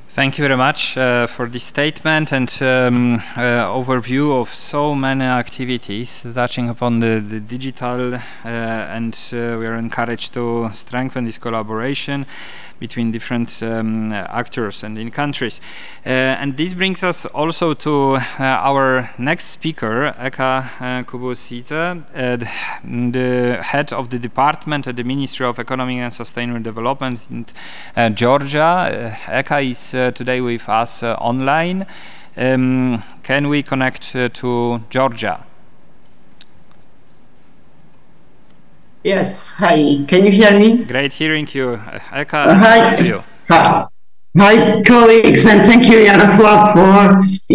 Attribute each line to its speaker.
Speaker 1: Thank you very much for this statement and overview of so many activities touching upon the digital and we are encouraged to strengthen this collaboration between different actors and in countries. And this brings us also to our next speaker, Eka Kubusidze, the head of the department at the Ministry of Economy and Sustainable Development in Georgia. Eka is today with us online. Can we connect to Georgia?
Speaker 2: Yes, hi. Can you hear me?
Speaker 1: Great hearing you. Eka, up to
Speaker 2: Hi.
Speaker 1: you.
Speaker 2: Hi, colleagues, and thank you, Yaroslav, for